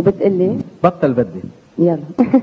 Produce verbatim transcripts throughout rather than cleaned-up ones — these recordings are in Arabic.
بتقلي؟ بطل بدي. يلا.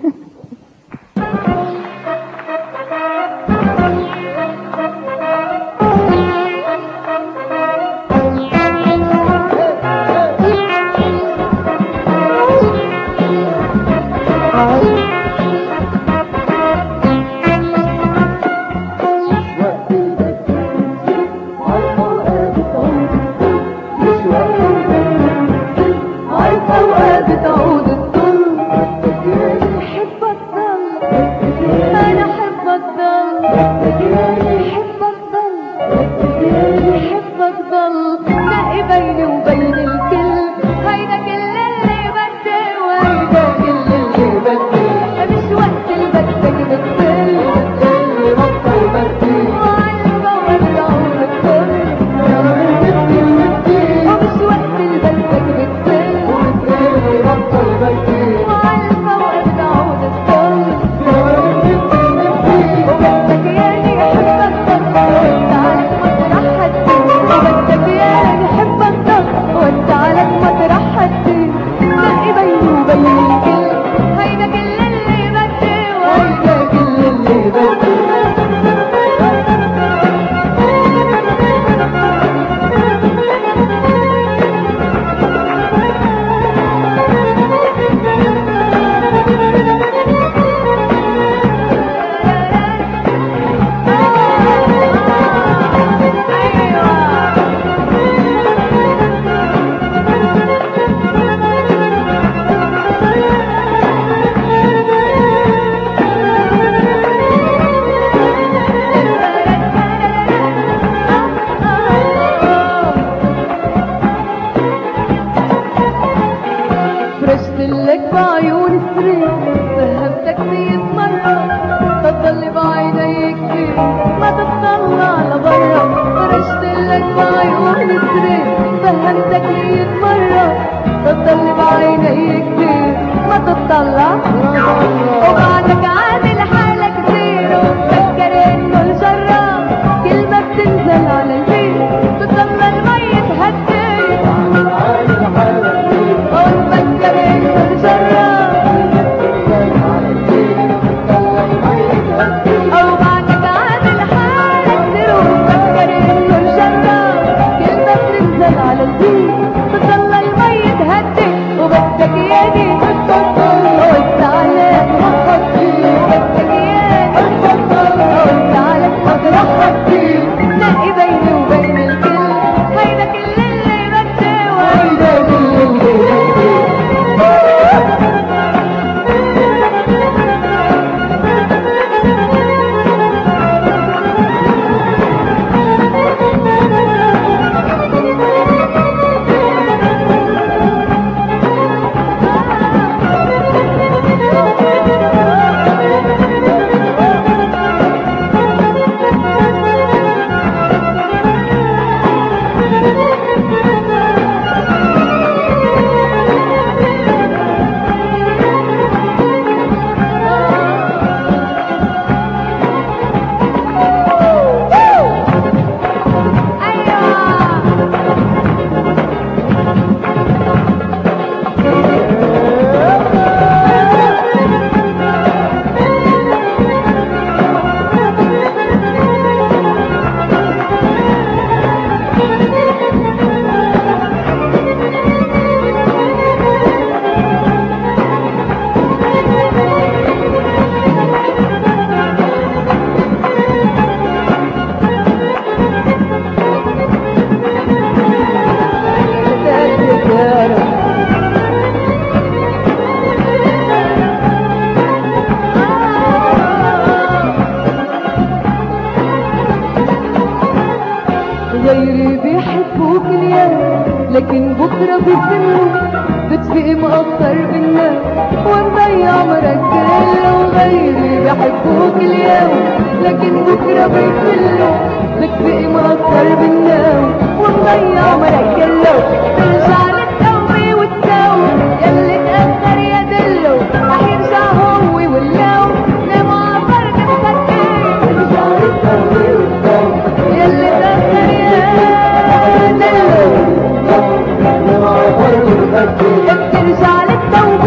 غيري بيحبوك اليوم لكن بكره بيفلوا بتفيق مقصر بالناس ونضيع عمرك كله. غيري بيحبوك اليوم لكن بكره بيفلوا بتفيق مقصر بالناس ونضيع عمرك كله. ترجع للتوي والتو يلي تأخر يا دلو رح يرجع هو واللو نام عبر نفسك. ترجع للتوي والتو يلي تأخر يا دلو نام عبر نفسك. ترجع للتو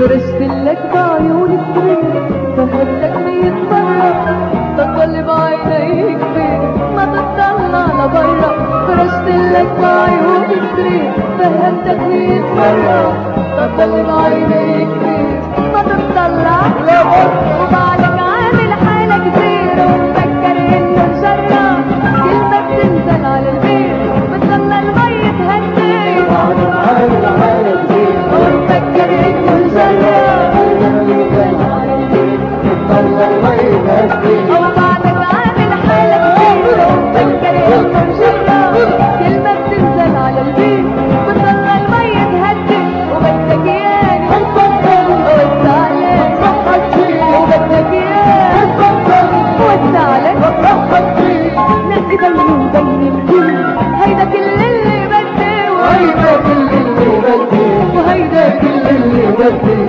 فرشتلك بعيوني كتير فهمتك مية مرة تضل بعينيك فين ما تطلع لبرا فرشتلك بعيوني كتير فهمتك مية مرة تضل بعينيك فين ما تطلع لبرا وبعدك عامل حالك زيرو ومفكر انه مشرع كلمة بتنزل على البيت بتضل المي تهدي وبعدك عامل حالك زيرو ومفكر انه مشرع كلمة بتنزل على البيت بتضل المي تهدي وبعدك عامل حالك زيرو ومفكر انه مشرع كلمة بتنزل على البيت بتضل المي تهدي وبدك اياني وتعالي وبدك اياه وتعالي نقي بيني وبين الكل هيدا كل اللي بدي وهيدا كل اللي بدي وهيدا كل اللي بدي